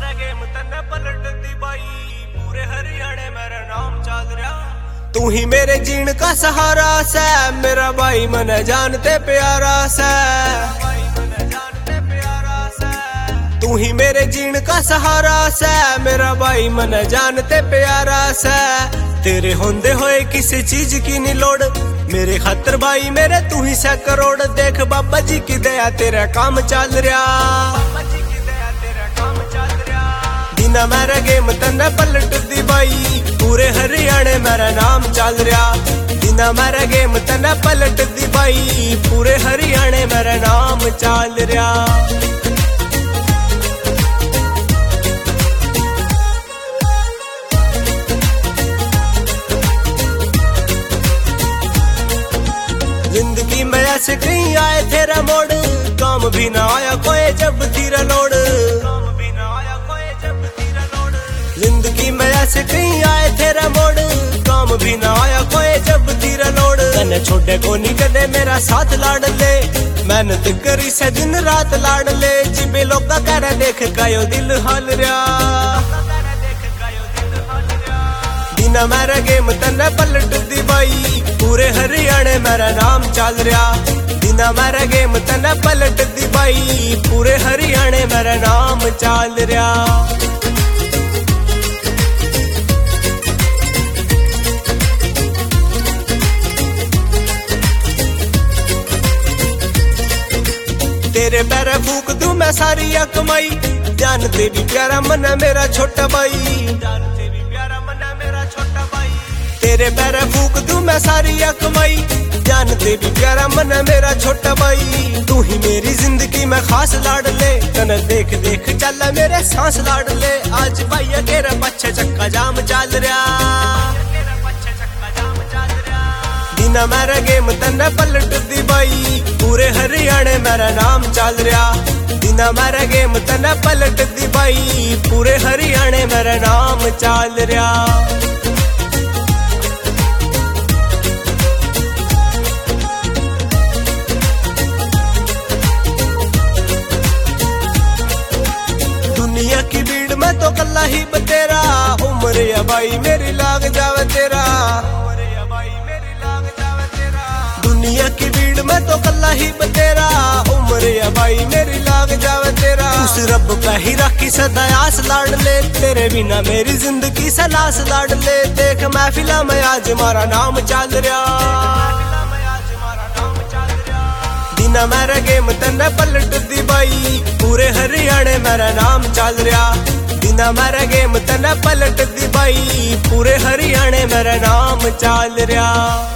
मेरा गेम तन्ने पलट दी बाई, पूरे हरियाणे मेरा नाम चल रहा। तू ही मेरे जीण का सहारा से, मेरा भाई मन जानते प्यारा से। तू ही मेरे जीण का सहारा से, मेरा भाई मन जानते प्यारा से। तेरे होंदे होए किसी चीज की नहीं लोड़, मेरे खातर भाई मेरे तू ही से करोड़। देख बाबा जी की दया तेरा काम चल रहा, बिना मेरा गेम तन्ने पलट दी बाई, पूरे हरियाणे मेरा नाम चल रहा। बिना मेरा गेम तन्ने पलट दी बाई, पूरे हरियाणे मेरा नाम चल रहा। जिंदगी में ऐसे कहीं आए तेरा मोड़, काम भी ना आया कोई जब तेरा लोड। जिंदगी में ऐसे कहीं आए तेरा मोड़, काम भी ना आया कोई जब तेरा लोड। तने छोटे को नहीं कदे मेरा साथ लाड़ ले, मेहनत करी से दिन रात लाड़ ले। जिबे लोग कह देख कायो दिल हाल रहा, बिना मेरा गेम तन्ने पलट दी बाई, पूरे हरियाणे मेरा नाम चल रहा। बिना मेरा गेम तन्ने पलट दी बाई, पूरे हरियाणे मेरा नाम चल रहा। तेरे पैर फूक दूं मैं सारी कमाई, जानते भी प्यारा मन है मेरा छोटा भाई। तेरे पैर फूक दूं मैं सारी कमाई, जानते भी प्यारा मन है मेरा छोटा भाई। तू ही मेरी जिंदगी में खास लाड़ ले, तने देख देख चल मेरे सांस लाड़ ले। आज भाई तेरा पीछे चक्का जाम चल रहा, बिना मेरा गेम तन्ने पलट दी बाई, पूरे हरियाणे मेरा नाम चल रहा। बिना मेरा गेम तन्ने पलट दी बाई, पूरे हरियाणे मेरा नाम चल रहा। दुनिया की भीड़ में तो कल्ला ही बतेरा, उम्र या भाई मेरी लाग जावे तेरा। दुनिया की भीड़ में तो कल्ला ही बतेरा, उम्र या भाई मेरी लाग जावे तेरा। उस रब का ही राखी सदा आस लाड़ ले, तेरे बिना मेरी जिंदगी से लाश लाड़ ले। देख महफिला में आज हमारा नाम चल रहा, बिना मेरा गेम तन्ने पलट दी बाई, पूरे हरियाणे मेरा नाम चल रहा। बिना मेरा गेम तन्ने पलट दी बाई, पूरे हरियाणे मेरा नाम चल रहा।